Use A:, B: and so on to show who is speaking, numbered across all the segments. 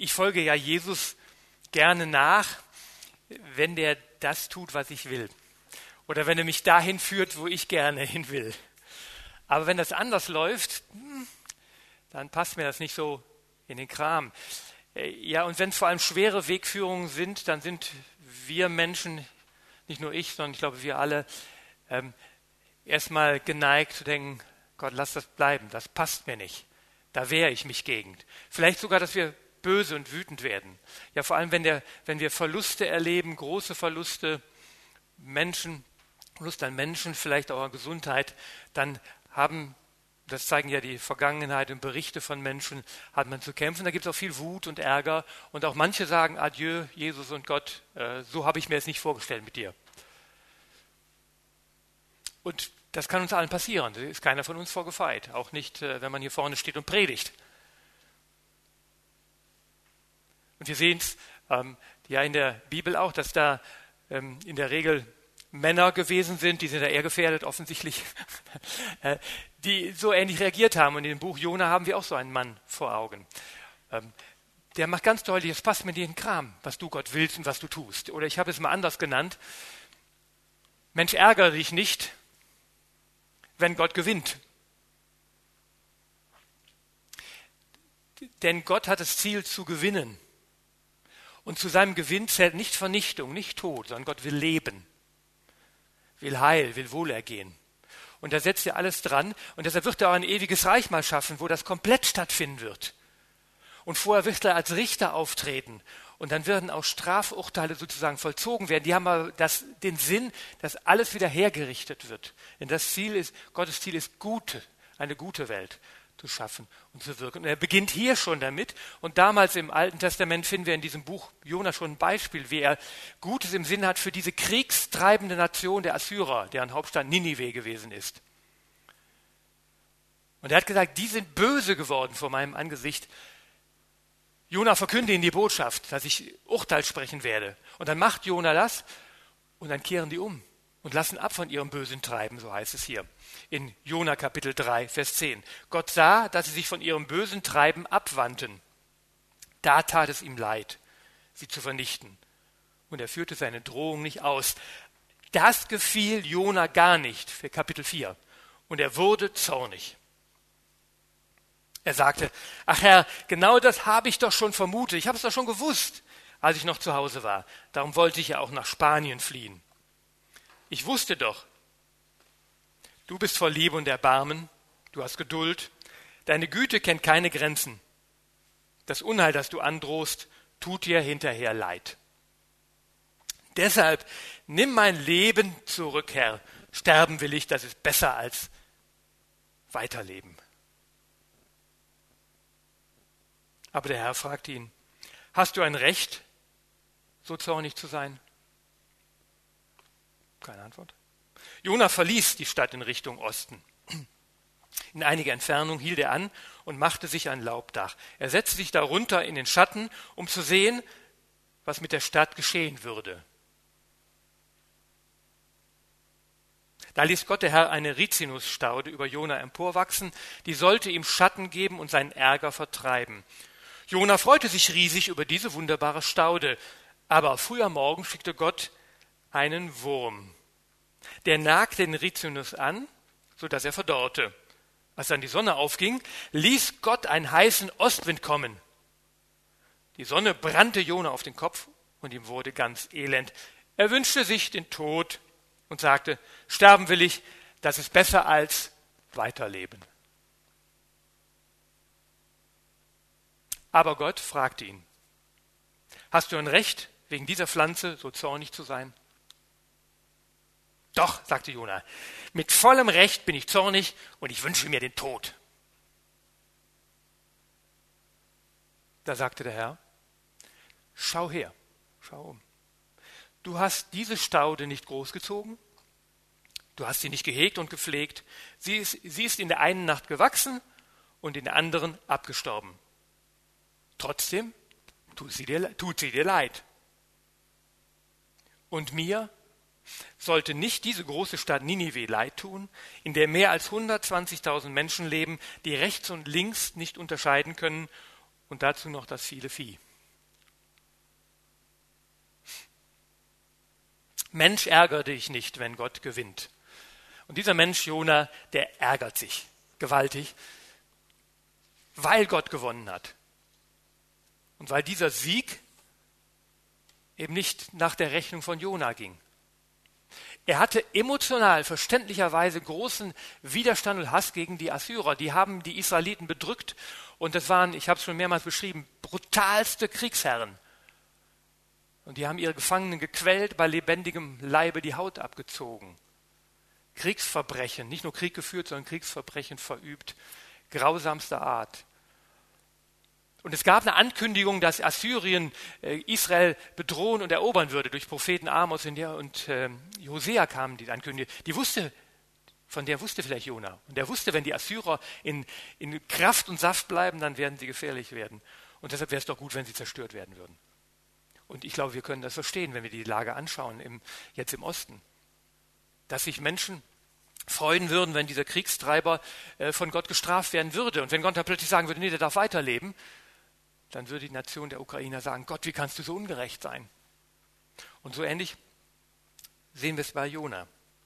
A: Ich folge ja Jesus gerne nach, wenn der das tut, was ich will. Oder wenn er mich dahin führt, wo ich gerne hin will. Aber wenn das anders läuft, dann passt mir das nicht so in den Kram. Ja, und wenn es vor allem schwere Wegführungen sind, dann sind wir Menschen, nicht nur ich, sondern ich glaube wir alle, erstmal geneigt zu denken, Gott, lass das bleiben, das passt mir nicht. Da wehre ich mich gegen. Vielleicht sogar, dass wir böse und wütend werden. Ja, vor allem, wenn wir Verluste erleben, große Verluste, Verlust an Menschen, vielleicht auch an Gesundheit, dann das zeigen ja die Vergangenheit und Berichte von Menschen, hat man zu kämpfen. Da gibt es auch viel Wut und Ärger. Und auch manche sagen, adieu, Jesus und Gott, so habe ich mir es nicht vorgestellt mit dir. Und das kann uns allen passieren. Da ist keiner von uns vorgefeit. Auch nicht, wenn man hier vorne steht und predigt. Und wir sehen es ja in der Bibel auch, dass da in der Regel Männer gewesen sind, die sind da eher gefährdet offensichtlich, die so ähnlich reagiert haben. Und in dem Buch Jona haben wir auch so einen Mann vor Augen. Der macht ganz deutlich, es passt mir nicht in den Kram, was du Gott willst und was du tust. Oder ich habe es mal anders genannt, Mensch, ärgere dich nicht, wenn Gott gewinnt. Denn Gott hat das Ziel zu gewinnen. Und zu seinem Gewinn zählt nicht Vernichtung, nicht Tod, sondern Gott will Leben, will Heil, will Wohlergehen. Und da setzt er alles dran. Und deshalb wird er auch ein ewiges Reich mal schaffen, wo das komplett stattfinden wird. Und vorher wird er als Richter auftreten. Und dann werden auch Strafurteile sozusagen vollzogen werden. Die haben aber den Sinn, dass alles wieder hergerichtet wird. Denn Gottes Ziel ist eine gute Welt zu schaffen und zu wirken. Und er beginnt hier schon damit. Und damals im Alten Testament finden wir in diesem Buch Jona schon ein Beispiel, wie er Gutes im Sinn hat für diese kriegstreibende Nation der Assyrer, deren Hauptstadt Ninive gewesen ist. Und er hat gesagt, die sind böse geworden vor meinem Angesicht. Jona, verkünde ihnen die Botschaft, dass ich Urteil sprechen werde. Und dann macht Jona das und dann kehren die um und lassen ab von ihrem bösen Treiben, so heißt es hier. In Jona Kapitel 3, Vers 10. Gott sah, dass sie sich von ihrem bösen Treiben abwandten. Da tat es ihm leid, sie zu vernichten. Und er führte seine Drohung nicht aus. Das gefiel Jona gar nicht, für Kapitel 4. Und er wurde zornig. Er sagte, ach Herr, genau das habe ich doch schon vermutet. Ich habe es doch schon gewusst, als ich noch zu Hause war. Darum wollte ich ja auch nach Spanien fliehen. Ich wusste doch, du bist voll Liebe und Erbarmen, du hast Geduld, deine Güte kennt keine Grenzen. Das Unheil, das du androhst, tut dir hinterher leid. Deshalb nimm mein Leben zurück, Herr. Sterben will ich, das ist besser als weiterleben. Aber der Herr fragte ihn, hast du ein Recht, so zornig zu sein? Keine Antwort. Jona verließ die Stadt in Richtung Osten. In einiger Entfernung hielt er an und machte sich ein Laubdach. Er setzte sich darunter in den Schatten, um zu sehen, was mit der Stadt geschehen würde. Da ließ Gott der Herr eine Rizinusstaude über Jona emporwachsen, die sollte ihm Schatten geben und seinen Ärger vertreiben. Jona freute sich riesig über diese wunderbare Staude, aber früh am Morgen schickte Gott einen Wurm. Der nagte den Rizinus an, sodass er verdorrte. Als dann die Sonne aufging, ließ Gott einen heißen Ostwind kommen. Die Sonne brannte Jona auf den Kopf und ihm wurde ganz elend. Er wünschte sich den Tod und sagte, sterben will ich, das ist besser als weiterleben. Aber Gott fragte ihn, hast du ein Recht, wegen dieser Pflanze so zornig zu sein? Doch, sagte Jona, mit vollem Recht bin ich zornig und ich wünsche mir den Tod. Da sagte der Herr, schau her, schau um. Du hast diese Staude nicht großgezogen, du hast sie nicht gehegt und gepflegt, sie ist in der einen Nacht gewachsen und in der anderen abgestorben. Trotzdem tut sie dir leid. Und mir sollte nicht diese große Stadt Ninive leid tun, in der mehr als 120.000 Menschen leben, die rechts und links nicht unterscheiden können und dazu noch das viele Vieh. Mensch, ärgere dich nicht, wenn Gott gewinnt. Und dieser Mensch, Jona, der ärgert sich gewaltig, weil Gott gewonnen hat. Und weil dieser Sieg eben nicht nach der Rechnung von Jona ging. Er hatte emotional, verständlicherweise großen Widerstand und Hass gegen die Assyrer. Die haben die Israeliten bedrückt und das waren, ich habe es schon mehrmals beschrieben, brutalste Kriegsherren. Und die haben ihre Gefangenen gequält, bei lebendigem Leibe die Haut abgezogen. Kriegsverbrechen, nicht nur Krieg geführt, sondern Kriegsverbrechen verübt, grausamster Art. Und es gab eine Ankündigung, dass Assyrien Israel bedrohen und erobern würde. Durch Propheten Amos und Hosea kamen die Ankündigung. Von der wusste vielleicht Jona. Und der wusste, wenn die Assyrer in Kraft und Saft bleiben, dann werden sie gefährlich werden. Und deshalb wäre es doch gut, wenn sie zerstört werden würden. Und ich glaube, wir können das verstehen, wenn wir die Lage anschauen, jetzt im Osten. Dass sich Menschen freuen würden, wenn dieser Kriegstreiber von Gott gestraft werden würde. Und wenn Gott dann plötzlich sagen würde, nee, der darf weiterleben, dann würde die Nation der Ukrainer sagen, Gott, wie kannst du so ungerecht sein? Und so ähnlich sehen wir es bei Jona.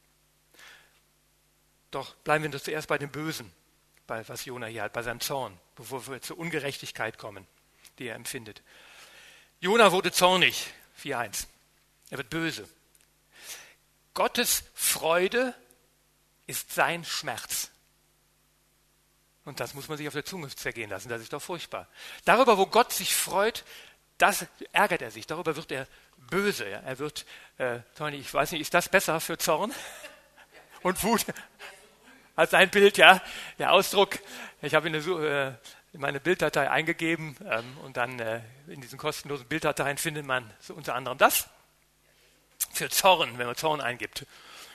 A: Doch bleiben wir zuerst bei dem Bösen, bei was Jona hier hat, bei seinem Zorn, bevor wir zur Ungerechtigkeit kommen, die er empfindet. Jona wurde zornig, 4,1. Er wird böse. Gottes Freude ist sein Schmerz. Und das muss man sich auf der Zunge zergehen lassen, das ist doch furchtbar. Darüber, wo Gott sich freut, das ärgert er sich, darüber wird er böse. Ja? Er wird, Toni, ich weiß nicht, ist das besser für Zorn und Wut als ein Bild, ja? Der Ausdruck, ich habe in meine Bilddatei eingegeben und dann in diesen kostenlosen Bilddateien findet man so unter anderem das für Zorn, wenn man Zorn eingibt.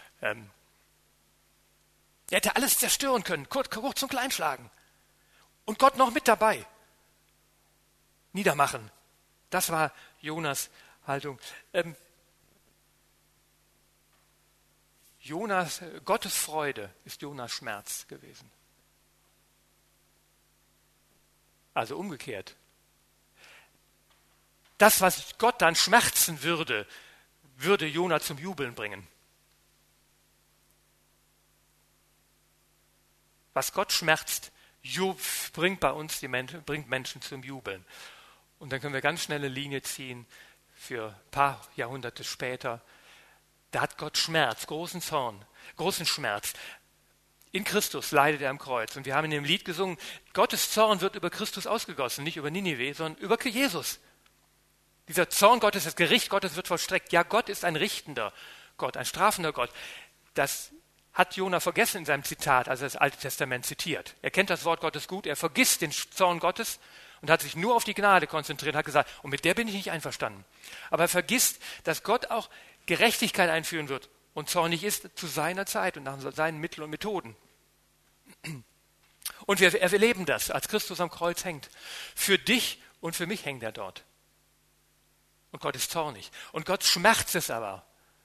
A: Er hätte alles zerstören können, kurz und klein schlagen. Und Gott noch mit dabei. Niedermachen. Das war Jonas Haltung. Gottes Freude ist Jonas Schmerz gewesen. Also umgekehrt. Das, was Gott dann schmerzen würde, würde Jona zum Jubeln bringen. Was Gott schmerzt, bringt Menschen zum Jubeln. Und dann können wir ganz schnell eine Linie ziehen für ein paar Jahrhunderte später. Da hat Gott Schmerz, großen Zorn, großen Schmerz. In Christus leidet er am Kreuz. Und wir haben in dem Lied gesungen, Gottes Zorn wird über Christus ausgegossen, nicht über Ninive, sondern über Jesus. Dieser Zorn Gottes, das Gericht Gottes wird vollstreckt. Ja, Gott ist ein richtender Gott, ein strafender Gott. Das hat Jona vergessen in seinem Zitat, als er das Alte Testament zitiert. Er kennt das Wort Gottes gut, er vergisst den Zorn Gottes und hat sich nur auf die Gnade konzentriert und hat gesagt, und mit der bin ich nicht einverstanden. Aber er vergisst, dass Gott auch Gerechtigkeit einführen wird und zornig ist zu seiner Zeit und nach seinen Mitteln und Methoden. Und wir erleben das, als Christus am Kreuz hängt. Für dich und für mich hängt er dort. Und Gott ist zornig. Und Gott schmerzt es aber.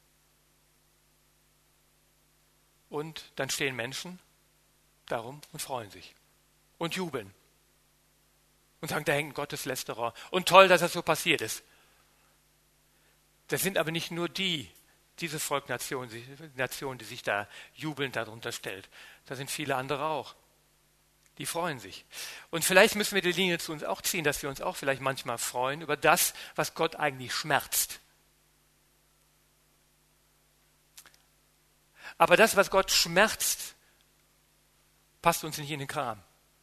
A: Und dann stehen Menschen darum und freuen sich und jubeln und sagen, da hängt ein Gotteslästerer und toll, dass das so passiert ist. Das sind aber nicht nur diese Volksnation, die sich da jubelnd darunter stellt. Da sind viele andere auch. Die freuen sich. Und vielleicht müssen wir die Linie zu uns auch ziehen, dass wir uns auch vielleicht manchmal freuen über das, was Gott eigentlich schmerzt. Aber das, was Gott schmerzt, passt uns nicht in den Kram.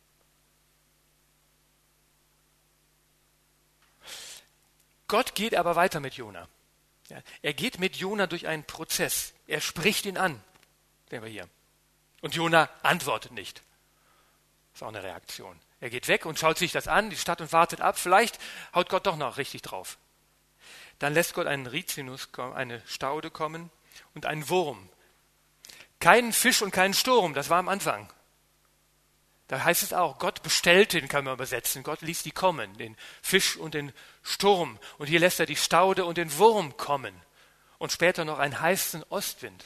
A: Gott geht aber weiter mit Jona. Ja, er geht mit Jona durch einen Prozess. Er spricht ihn an, sehen wir hier. Und Jona antwortet nicht. Das ist auch eine Reaktion. Er geht weg und schaut sich das an, die Stadt, und wartet ab. Vielleicht haut Gott doch noch richtig drauf. Dann lässt Gott einen Rizinus, eine Staude kommen und einen Wurm. Keinen Fisch und keinen Sturm, das war am Anfang. Da heißt es auch, Gott bestellte, den kann man übersetzen, Gott ließ die kommen, den Fisch und den Sturm. Und hier lässt er die Staude und den Wurm kommen. Und später noch einen heißen Ostwind.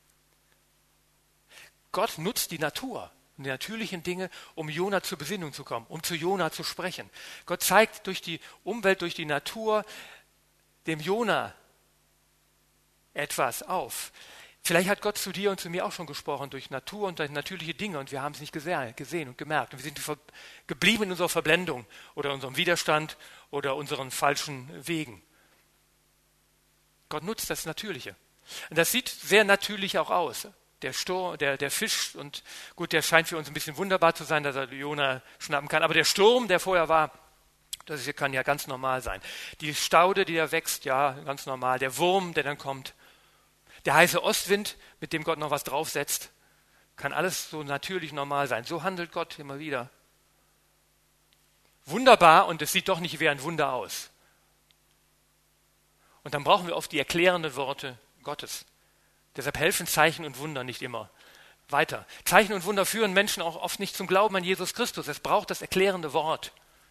A: Gott nutzt die Natur, die natürlichen Dinge, um Jona zur Besinnung zu kommen, um zu Jona zu sprechen. Gott zeigt durch die Umwelt, durch die Natur, dem Jona, etwas auf. Vielleicht hat Gott zu dir und zu mir auch schon gesprochen durch Natur und durch natürliche Dinge und wir haben es nicht gesehen und gemerkt. Und wir sind geblieben in unserer Verblendung oder unserem Widerstand oder unseren falschen Wegen. Gott nutzt das Natürliche. Und das sieht sehr natürlich auch aus. Der Sturm, der Fisch, und gut, der scheint für uns ein bisschen wunderbar zu sein, dass er Jona schnappen kann. Aber der Sturm, der vorher war, kann ja ganz normal sein. Die Staude, die da wächst, ja, ganz normal. Der Wurm, der dann kommt. Der heiße Ostwind, mit dem Gott noch was draufsetzt, kann alles so natürlich normal sein. So handelt Gott immer wieder. Wunderbar, und es sieht doch nicht wie ein Wunder aus. Und dann brauchen wir oft die erklärenden Worte Gottes. Deshalb helfen Zeichen und Wunder nicht immer weiter. Zeichen und Wunder führen Menschen auch oft nicht zum Glauben an Jesus Christus. Es braucht das erklärende Wort.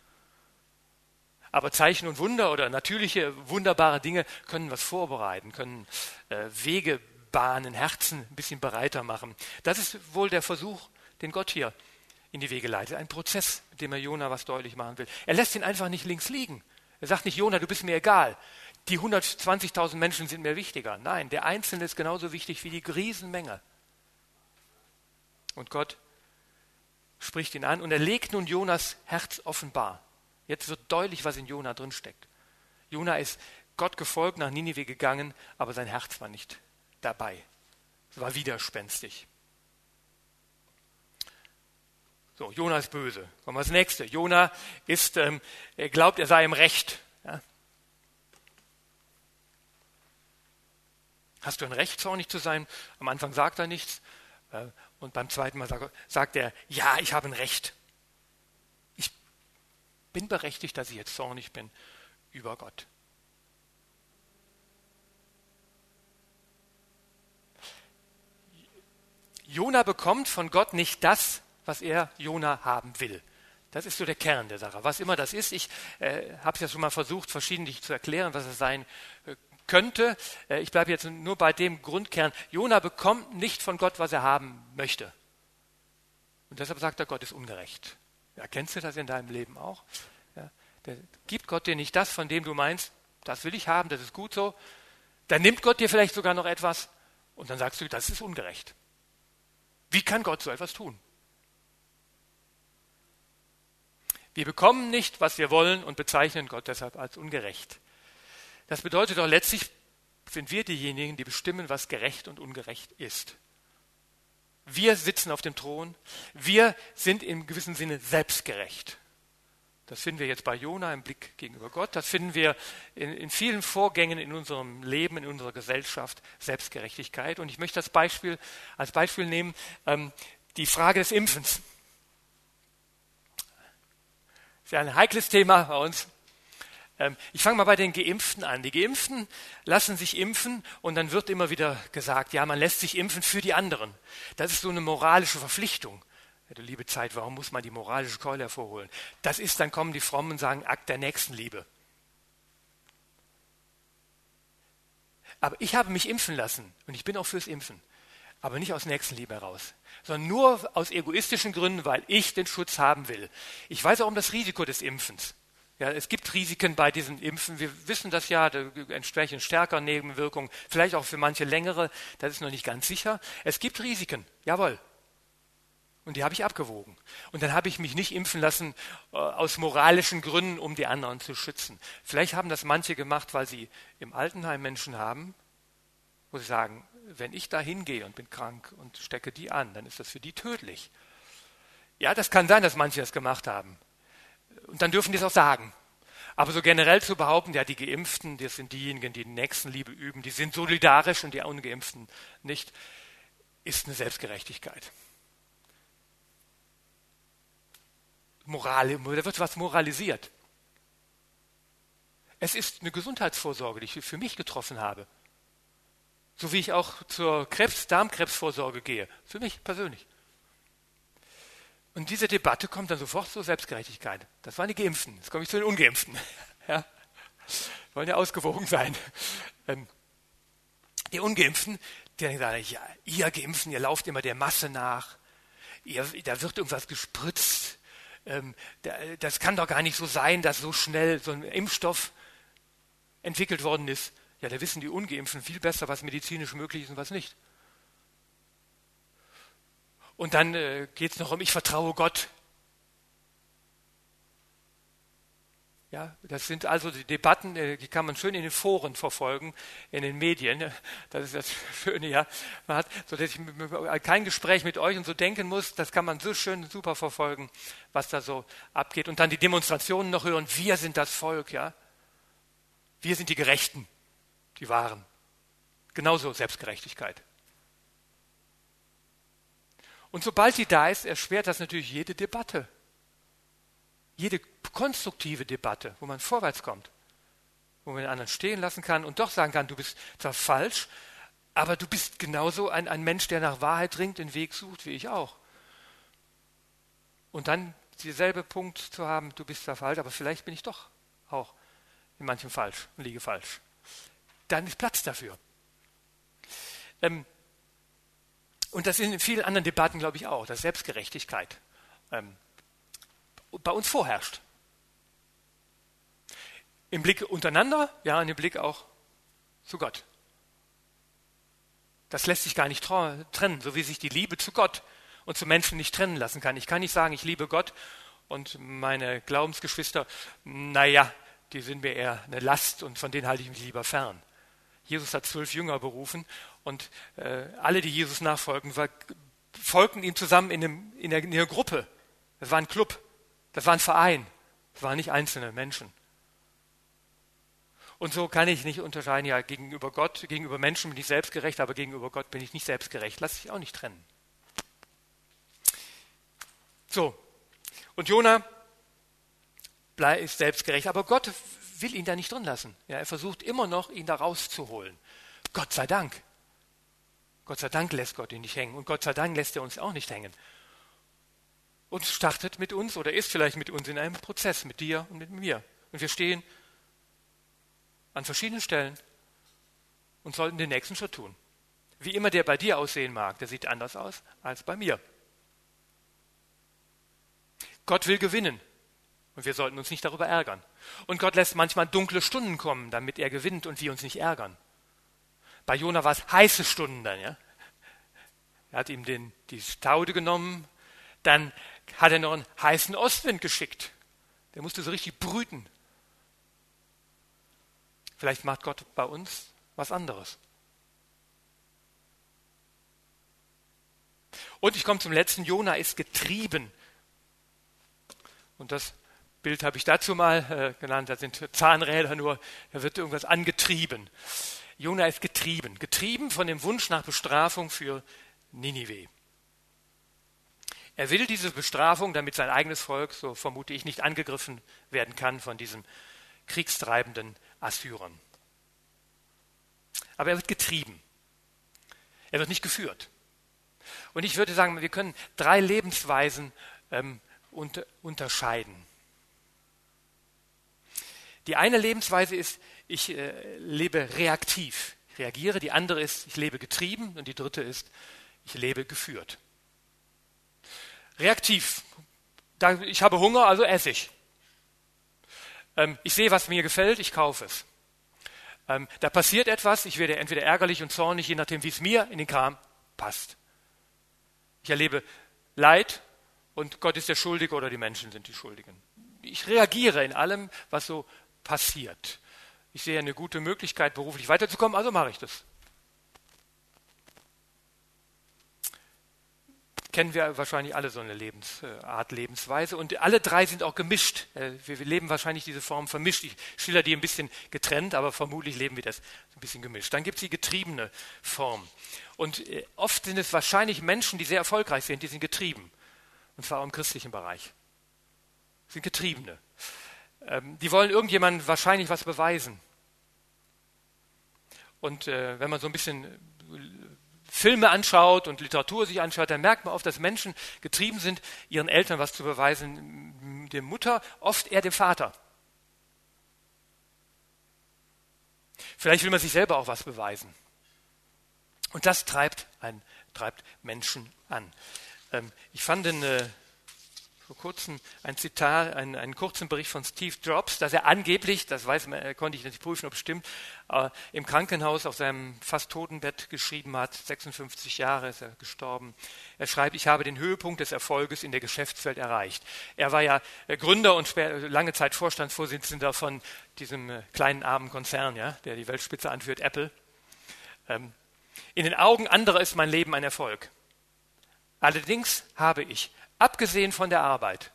A: Aber Zeichen und Wunder oder natürliche, wunderbare Dinge können was vorbereiten, können Wege bahnen, Herzen ein bisschen bereiter machen. Das ist wohl der Versuch, den Gott hier in die Wege leitet. Ein Prozess, mit dem er Jona was deutlich machen will. Er lässt ihn einfach nicht links liegen. Er sagt nicht, Jona, du bist mir egal. Die 120.000 Menschen sind mir wichtiger. Nein, der Einzelne ist genauso wichtig wie die Riesenmenge. Und Gott spricht ihn an und er legt nun Jonas Herz offenbar. Jetzt wird deutlich, was in Jona drin steckt. Jona ist Gott gefolgt, nach Ninive gegangen, aber sein Herz war nicht dabei. Es war widerspenstig. So, Jona ist böse. Kommen wir als Nächste. Jona ist, er glaubt, er sei im Recht. Ja. Hast du ein Recht, zornig zu sein? Am Anfang sagt er nichts. Und beim zweiten Mal sagt er, ja, ich habe ein Recht. Ich bin berechtigt, dass ich jetzt zornig bin über Gott. Jona bekommt von Gott nicht das, was er Jona haben will. Das ist so der Kern der Sache. Was immer das ist, ich habe es ja schon mal versucht, verschiedentlich zu erklären, was es sein könnte. Ich bleibe jetzt nur bei dem Grundkern. Jona bekommt nicht von Gott, was er haben möchte. Und deshalb sagt er, Gott ist ungerecht. Ja, kennst du das in deinem Leben auch? Ja, gibt Gott dir nicht das, von dem du meinst, das will ich haben, das ist gut so. Dann nimmt Gott dir vielleicht sogar noch etwas und dann sagst du, das ist ungerecht. Wie kann Gott so etwas tun? Wir bekommen nicht, was wir wollen und bezeichnen Gott deshalb als ungerecht. Das bedeutet doch letztlich, sind wir diejenigen, die bestimmen, was gerecht und ungerecht ist. Wir sitzen auf dem Thron, wir sind im gewissen Sinne selbstgerecht. Das finden wir jetzt bei Jona im Blick gegenüber Gott, das finden wir in vielen Vorgängen in unserem Leben, in unserer Gesellschaft, Selbstgerechtigkeit. Und ich möchte als Beispiel nehmen, die Frage des Impfens. Das ist ja ein heikles Thema bei uns. Ich fange mal bei den Geimpften an. Die Geimpften lassen sich impfen und dann wird immer wieder gesagt, ja, man lässt sich impfen für die anderen. Das ist so eine moralische Verpflichtung. Ja, du liebe Zeit, warum muss man die moralische Keule hervorholen? Das ist, dann kommen die Frommen und sagen, Akt der Nächstenliebe. Aber ich habe mich impfen lassen und ich bin auch fürs Impfen. Aber nicht aus Nächstenliebe heraus, sondern nur aus egoistischen Gründen, weil ich den Schutz haben will. Ich weiß auch um das Risiko des Impfens. Ja, es gibt Risiken bei diesen Impfen. Wir wissen das ja, da entsprechend stärker Nebenwirkungen, vielleicht auch für manche längere, das ist noch nicht ganz sicher. Es gibt Risiken, jawohl. Und die habe ich abgewogen. Und dann habe ich mich nicht impfen lassen aus moralischen Gründen, um die anderen zu schützen. Vielleicht haben das manche gemacht, weil sie im Altenheim Menschen haben, wo sie sagen, wenn ich da hingehe und bin krank und stecke die an, dann ist das für die tödlich. Ja, das kann sein, dass manche das gemacht haben. Und dann dürfen die es auch sagen. Aber so generell zu behaupten, ja, die Geimpften, das sind diejenigen, die Nächstenliebe üben, die sind solidarisch und die Ungeimpften nicht, ist eine Selbstgerechtigkeit. Moral, da wird was moralisiert. Es ist eine Gesundheitsvorsorge, die ich für mich getroffen habe. So wie ich auch zur Darmkrebsvorsorge gehe. Für mich persönlich. Und diese Debatte kommt dann sofort zur Selbstgerechtigkeit. Das waren die Geimpften. Jetzt komme ich zu den Ungeimpften. Ja. Wollen ja ausgewogen sein. Die Ungeimpften, die sagen, ja, ihr Geimpften, ihr lauft immer der Masse nach. Da wird irgendwas gespritzt. Das kann doch gar nicht so sein, dass so schnell so ein Impfstoff entwickelt worden ist. Ja, da wissen die Ungeimpften viel besser, was medizinisch möglich ist und was nicht. Und dann geht es noch um, ich vertraue Gott. Ja, das sind also die Debatten, die kann man schön in den Foren verfolgen, in den Medien. Das ist das Schöne, ja. Man hat, so dass ich kein Gespräch mit euch und so denken muss, das kann man so schön, super verfolgen, was da so abgeht. Und dann die Demonstrationen noch hören, wir sind das Volk, ja. Wir sind die Gerechten, die Wahren. Genauso Selbstgerechtigkeit. Und sobald die da ist, erschwert das natürlich jede Debatte. Jede konstruktive Debatte, wo man vorwärts kommt, wo man den anderen stehen lassen kann und doch sagen kann, du bist zwar falsch, aber du bist genauso ein Mensch, der nach Wahrheit ringt, den Weg sucht, wie ich auch. Und dann dieselbe Punkt zu haben, du bist zwar falsch, aber vielleicht bin ich doch auch in manchem falsch und liege falsch. Dann ist Platz dafür. Und das in vielen anderen Debatten, glaube ich, auch, dass Selbstgerechtigkeit bei uns vorherrscht. Im Blick untereinander, ja, und im Blick auch zu Gott. Das lässt sich gar nicht trennen, so wie sich die Liebe zu Gott und zu Menschen nicht trennen lassen kann. Ich kann nicht sagen, ich liebe Gott und meine Glaubensgeschwister, naja, die sind mir eher eine Last und von denen halte ich mich lieber fern. Jesus hat 12 Jünger berufen und alle, die Jesus nachfolgen, folgten ihm zusammen in einer Gruppe. Das war ein Club. Das war ein Verein, das waren nicht einzelne Menschen. Und so kann ich nicht unterscheiden, ja, gegenüber Gott, gegenüber Menschen bin ich selbstgerecht, aber gegenüber Gott bin ich nicht selbstgerecht. Lass sich auch nicht trennen. So, und Jona ist selbstgerecht, aber Gott will ihn da nicht drin lassen. Ja, er versucht immer noch, ihn da rauszuholen. Gott sei Dank. Gott sei Dank lässt Gott ihn nicht hängen und Gott sei Dank lässt er uns auch nicht hängen. Und startet mit uns oder ist vielleicht mit uns in einem Prozess, mit dir und mit mir. Und wir stehen an verschiedenen Stellen und sollten den nächsten Schritt tun. Wie immer der bei dir aussehen mag, der sieht anders aus als bei mir. Gott will gewinnen und wir sollten uns nicht darüber ärgern. Und Gott lässt manchmal dunkle Stunden kommen, damit er gewinnt und wir uns nicht ärgern. Bei Jona war es heiße Stunden dann. Ja? Er hat ihm die Staude genommen, dann hat er noch einen heißen Ostwind geschickt. Der musste so richtig brüten. Vielleicht macht Gott bei uns was anderes. Und ich komme zum letzten. Jona ist getrieben. Und das Bild habe ich dazu mal genannt. Das sind Zahnräder nur. Da wird irgendwas angetrieben. Jona ist getrieben. Getrieben von dem Wunsch nach Bestrafung für Ninive. Er will diese Bestrafung, damit sein eigenes Volk, so vermute ich, nicht angegriffen werden kann von diesen kriegstreibenden Assyrern. Aber er wird getrieben. Er wird nicht geführt. Und ich würde sagen, wir können 3 Lebensweisen unterscheiden. Die eine Lebensweise ist, ich lebe reaktiv, ich reagiere. Die andere ist, ich lebe getrieben. Und die dritte ist, ich lebe geführt. Reaktiv. Ich habe Hunger, also esse ich. Ich sehe, was mir gefällt, ich kaufe es. Da passiert etwas, ich werde entweder ärgerlich und zornig, je nachdem, wie es mir in den Kram passt. Ich erlebe Leid und Gott ist der Schuldige oder die Menschen sind die Schuldigen. Ich reagiere in allem, was so passiert. Ich sehe eine gute Möglichkeit, beruflich weiterzukommen, also mache ich das. Kennen wir wahrscheinlich alle so eine Lebensweise. Und alle 3 sind auch gemischt. Wir leben wahrscheinlich diese Form vermischt. Ich schilder die ein bisschen getrennt, aber vermutlich leben wir das ein bisschen gemischt. Dann gibt es die getriebene Form. Und oft sind es wahrscheinlich Menschen, die sehr erfolgreich sind, die sind getrieben. Und zwar auch im christlichen Bereich. Sind Getriebene. Die wollen irgendjemandem wahrscheinlich was beweisen. Und wenn man so ein bisschen Filme anschaut und Literatur sich anschaut, dann merkt man oft, dass Menschen getrieben sind, ihren Eltern was zu beweisen, der Mutter, oft eher dem Vater. Vielleicht will man sich selber auch was beweisen. Und das treibt Menschen an. Ich fand vor kurzem ein Zitat, einen kurzen Bericht von Steve Jobs, dass er angeblich, das konnte ich nicht prüfen, ob es stimmt, im Krankenhaus auf seinem fast Totenbett geschrieben hat, 56 Jahre ist er gestorben. Er schreibt, ich habe den Höhepunkt des Erfolges in der Geschäftswelt erreicht. Er war ja Gründer und lange Zeit Vorstandsvorsitzender von diesem kleinen armen Konzern, ja, der die Weltspitze anführt, Apple. In den Augen anderer ist mein Leben ein Erfolg. Allerdings habe ich, abgesehen von der Arbeit,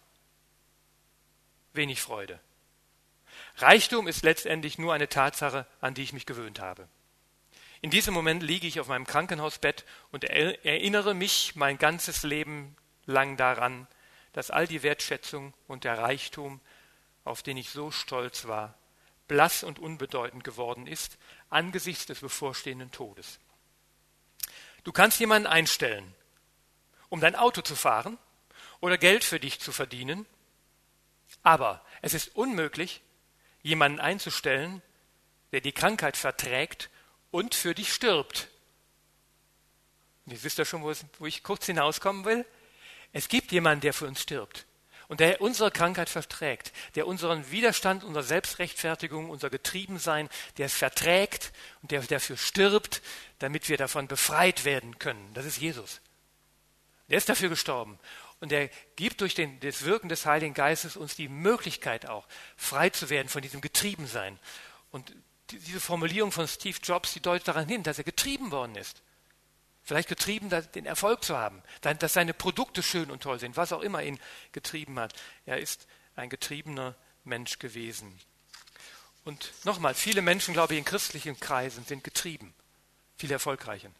A: wenig Freude. Reichtum ist letztendlich nur eine Tatsache, an die ich mich gewöhnt habe. In diesem Moment liege ich auf meinem Krankenhausbett und erinnere mich mein ganzes Leben lang daran, dass all die Wertschätzung und der Reichtum, auf den ich so stolz war, blass und unbedeutend geworden ist angesichts des bevorstehenden Todes. Du kannst jemanden einstellen, um dein Auto zu fahren oder Geld für dich zu verdienen, aber es ist unmöglich, jemanden einzustellen, der die Krankheit verträgt und für dich stirbt. Und jetzt wisst ihr schon, wo ich kurz hinauskommen will. Es gibt jemanden, der für uns stirbt und der unsere Krankheit verträgt, der unseren Widerstand, unsere Selbstrechtfertigung, unser Getriebensein, der es verträgt und der dafür stirbt, damit wir davon befreit werden können. Das ist Jesus. Der ist dafür gestorben. Und er gibt durch das Wirken des Heiligen Geistes uns die Möglichkeit auch, frei zu werden von diesem Getriebensein. Und diese Formulierung von Steve Jobs, die deutet daran hin, dass er getrieben worden ist. Vielleicht getrieben, den Erfolg zu haben, dass seine Produkte schön und toll sind, was auch immer ihn getrieben hat. Er ist ein getriebener Mensch gewesen. Und nochmal, viele Menschen, glaube ich, in christlichen Kreisen sind getrieben, viele erfolgreiche.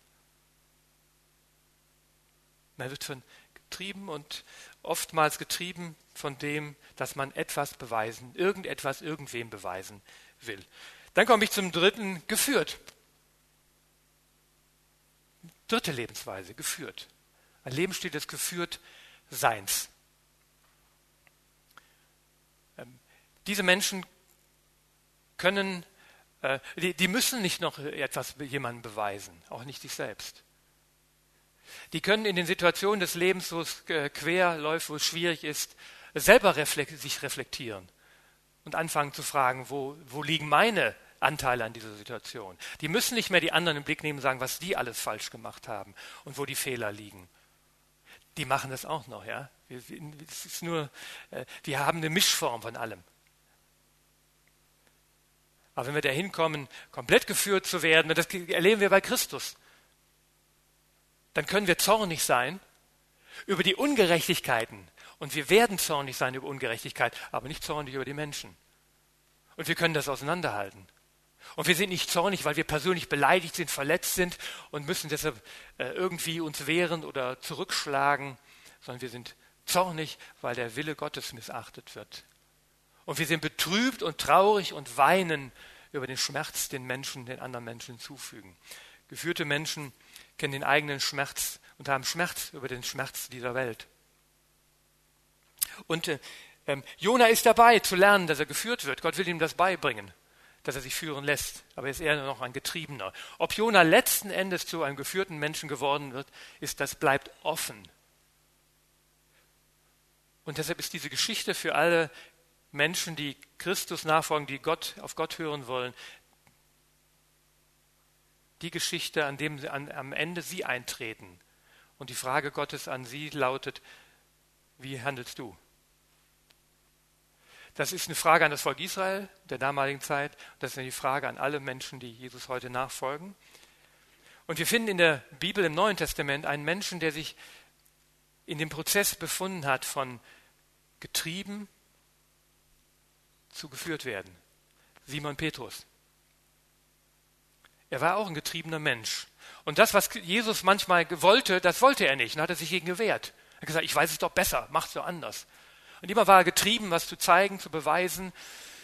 A: Man wird von getrieben und oftmals getrieben von dem, dass man etwas beweisen, irgendwem beweisen will. Dann komme ich zum dritten, geführt. Dritte Lebensweise, geführt. Ein Lebensstil des Geführtseins. Diese Menschen können, die müssen nicht noch etwas jemandem beweisen, auch nicht sich selbst. Die können in den Situationen des Lebens, wo es quer läuft, wo es schwierig ist, selber sich reflektieren und anfangen zu fragen, wo liegen meine Anteile an dieser Situation. Die müssen nicht mehr die anderen im Blick nehmen und sagen, was die alles falsch gemacht haben und wo die Fehler liegen. Die machen das auch noch, ja. Wir haben eine Mischform von allem. Aber wenn wir dahin kommen, komplett geführt zu werden, und das erleben wir bei Christus, dann können wir zornig sein über die Ungerechtigkeiten. Und wir werden zornig sein über Ungerechtigkeit, aber nicht zornig über die Menschen. Und wir können das auseinanderhalten. Und wir sind nicht zornig, weil wir persönlich beleidigt sind, verletzt sind und müssen deshalb irgendwie uns wehren oder zurückschlagen, sondern wir sind zornig, weil der Wille Gottes missachtet wird. Und wir sind betrübt und traurig und weinen über den Schmerz, den anderen Menschen zufügen. Geführte Menschen kennen den eigenen Schmerz und haben Schmerz über den Schmerz dieser Welt. Und Jona ist dabei zu lernen, dass er geführt wird. Gott will ihm das beibringen, dass er sich führen lässt. Aber er ist eher noch ein Getriebener. Ob Jona letzten Endes zu einem geführten Menschen geworden wird, das bleibt offen. Und deshalb ist diese Geschichte für alle Menschen, die Christus nachfolgen, die auf Gott hören wollen, die Geschichte, am Ende sie eintreten. Und die Frage Gottes an sie lautet, wie handelst du? Das ist eine Frage an das Volk Israel der damaligen Zeit. Das ist eine Frage an alle Menschen, die Jesus heute nachfolgen. Und wir finden in der Bibel im Neuen Testament einen Menschen, der sich in dem Prozess befunden hat, von getrieben zu geführt werden. Simon Petrus. Er war auch ein getriebener Mensch. Und das, was Jesus manchmal wollte, das wollte er nicht. Und hat er sich gegen gewehrt. Er hat gesagt, ich weiß es doch besser, mach's doch anders. Und immer war er getrieben, was zu zeigen, zu beweisen.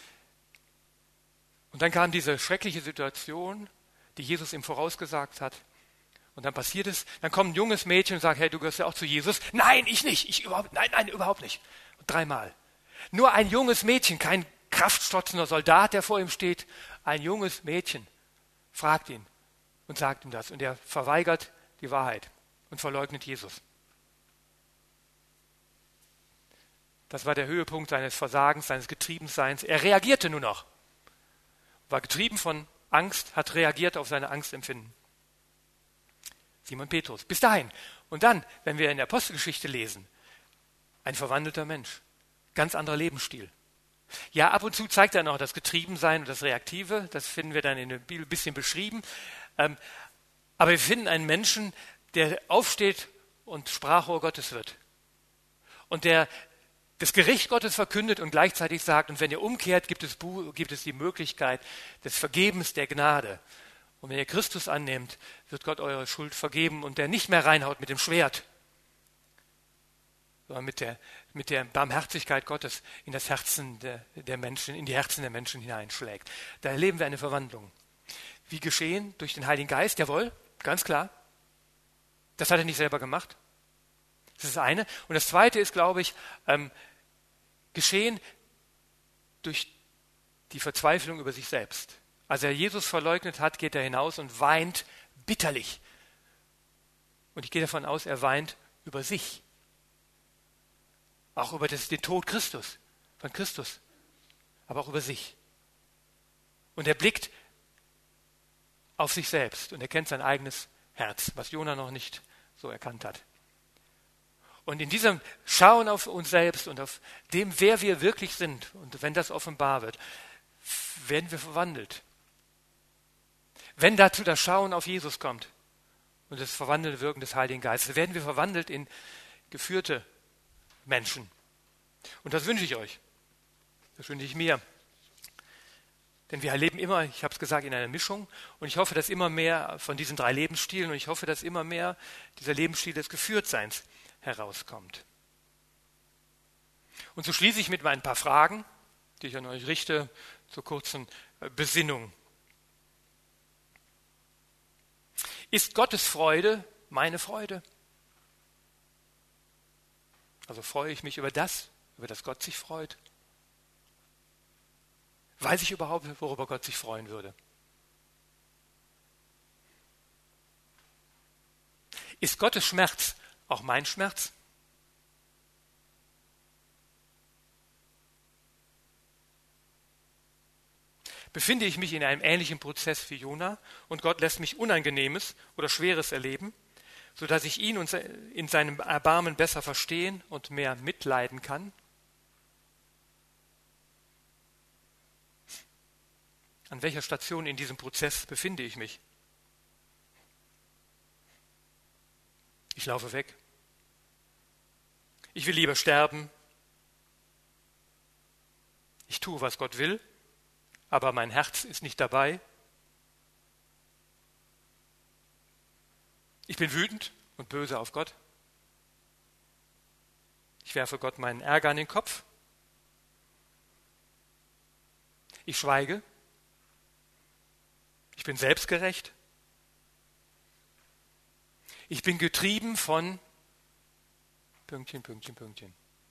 A: Und dann kam diese schreckliche Situation, die Jesus ihm vorausgesagt hat. Und dann passiert es, dann kommt ein junges Mädchen und sagt, hey, du gehörst ja auch zu Jesus. Nein, ich nicht. Nein, überhaupt nicht. Und 3-mal. Nur ein junges Mädchen, kein kraftstrotzender Soldat, der vor ihm steht. Ein junges Mädchen fragt ihn und sagt ihm das. Und er verweigert die Wahrheit und verleugnet Jesus. Das war der Höhepunkt seines Versagens, seines Getriebenseins. Er reagierte nur noch. War getrieben von Angst, hat reagiert auf seine Angstempfinden. Simon Petrus, bis dahin. Und dann, wenn wir in der Apostelgeschichte lesen, ein verwandelter Mensch, ganz anderer Lebensstil. Ja, ab und zu zeigt er noch das Getriebensein und das Reaktive, das finden wir dann in der Bibel ein bisschen beschrieben. Aber wir finden einen Menschen, der aufsteht und Sprachrohr Gottes wird. Und der das Gericht Gottes verkündet und gleichzeitig sagt, und wenn ihr umkehrt, gibt es die Möglichkeit des Vergebens der Gnade. Und wenn ihr Christus annehmt, wird Gott eure Schuld vergeben und der nicht mehr reinhaut mit dem Schwert, sondern mit der Barmherzigkeit Gottes in das Herzen der Menschen, in die Herzen der Menschen hineinschlägt. Da erleben wir eine Verwandlung. Wie geschehen? Durch den Heiligen Geist, jawohl, ganz klar. Das hat er nicht selber gemacht. Das ist das eine. Und das zweite ist, glaube ich, geschehen durch die Verzweiflung über sich selbst. Als er Jesus verleugnet hat, geht er hinaus und weint bitterlich. Und ich gehe davon aus, er weint über sich. Auch über den Tod von Christus, aber auch über sich. Und er blickt auf sich selbst und er kennt sein eigenes Herz, was Jona noch nicht so erkannt hat. Und in diesem Schauen auf uns selbst und auf dem, wer wir wirklich sind, und wenn das offenbar wird, werden wir verwandelt. Wenn dazu das Schauen auf Jesus kommt und das verwandelnde Wirken des Heiligen Geistes, werden wir verwandelt in geführte Menschen. Und das wünsche ich euch. Das wünsche ich mir. Denn wir leben immer, ich habe es gesagt, in einer Mischung. Und ich hoffe, dass immer mehr von diesen 3 Lebensstilen und ich hoffe, dass immer mehr dieser Lebensstil des Geführtseins herauskommt. Und so schließe ich mit ein paar Fragen, die ich an euch richte, zur kurzen Besinnung. Ist Gottes Freude meine Freude? Also freue ich mich über das Gott sich freut? Weiß ich überhaupt, worüber Gott sich freuen würde? Ist Gottes Schmerz auch mein Schmerz? Befinde ich mich in einem ähnlichen Prozess wie Jona und Gott lässt mich Unangenehmes oder Schweres erleben, sodass ich ihn in seinem Erbarmen besser verstehen und mehr mitleiden kann? An welcher Station in diesem Prozess befinde ich mich? Ich laufe weg. Ich will lieber sterben. Ich tue, was Gott will, aber mein Herz ist nicht dabei. Ich bin wütend und böse auf Gott. Ich werfe Gott meinen Ärger an den Kopf. Ich schweige. Ich bin selbstgerecht. Ich bin getrieben von Pünktchen, Pünktchen, Pünktchen.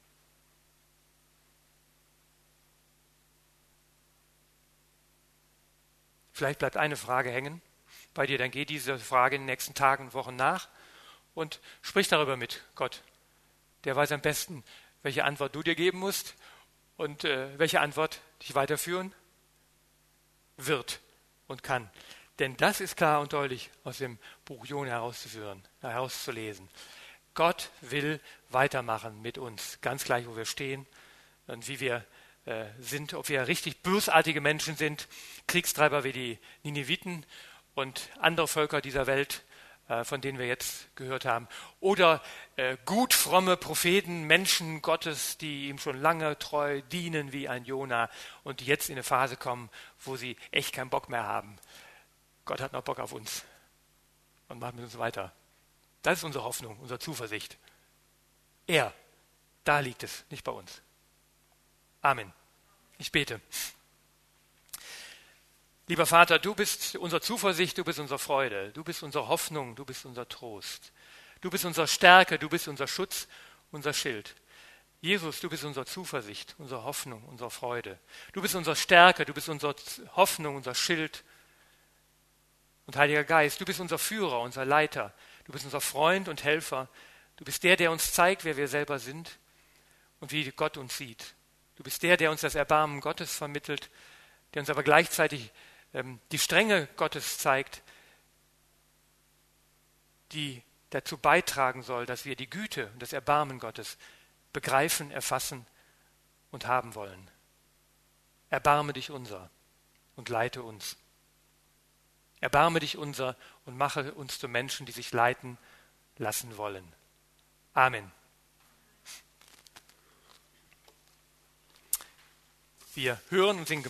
A: Vielleicht bleibt eine Frage hängen bei dir, dann geh diese Frage in den nächsten Tagen und Wochen nach und sprich darüber mit Gott. Der weiß am besten, welche Antwort du dir geben musst und welche Antwort dich weiterführen wird und kann. Denn das ist klar und deutlich aus dem Buch Jona herauszulesen. Gott will weitermachen mit uns, ganz gleich, wo wir stehen und wie wir sind, ob wir richtig bösartige Menschen sind, Kriegstreiber wie die Nineviten und andere Völker dieser Welt, von denen wir jetzt gehört haben, oder gut fromme Propheten, Menschen Gottes, die ihm schon lange treu dienen wie ein Jona und die jetzt in eine Phase kommen, wo sie echt keinen Bock mehr haben. Gott hat noch Bock auf uns und macht mit uns weiter. Das ist unsere Hoffnung, unsere Zuversicht. Da liegt es, nicht bei uns. Amen. Ich bete. Lieber Vater, du bist unsere Zuversicht, du bist unsere Freude, du bist unsere Hoffnung, du bist unser Trost. Du bist unsere Stärke, du bist unser Schutz, unser Schild. Jesus, du bist unsere Zuversicht, unsere Hoffnung, unsere Freude. Du bist unsere Stärke, du bist unsere Hoffnung, unser Schild. Und Heiliger Geist, du bist unser Führer, unser Leiter. Du bist unser Freund und Helfer. Du bist der uns zeigt, wer wir selber sind und wie Gott uns sieht. Du bist der uns das Erbarmen Gottes vermittelt, der uns aber gleichzeitig die Strenge Gottes zeigt, die dazu beitragen soll, dass wir die Güte und das Erbarmen Gottes begreifen, erfassen und haben wollen. Erbarme dich unser und leite uns. Erbarme dich unser und mache uns zu Menschen, die sich leiten lassen wollen. Amen. Wir hören und singen